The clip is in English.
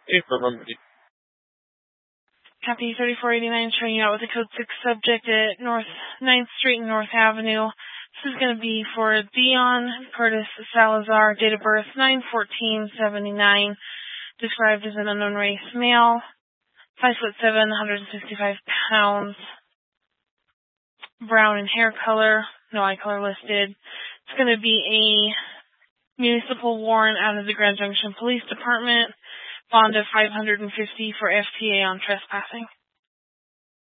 Copy 3489, showing you out with a code 6 subject at North 9th Street and North Avenue. This is going to be for Dion Curtis Salazar, date of birth 9/14/79, described as an unknown race, male, 5'7", 165 pounds, brown in hair color, no eye color listed. It's going to be a municipal warrant out of the Grand Junction Police Department, bond of $550 for FTA on trespassing.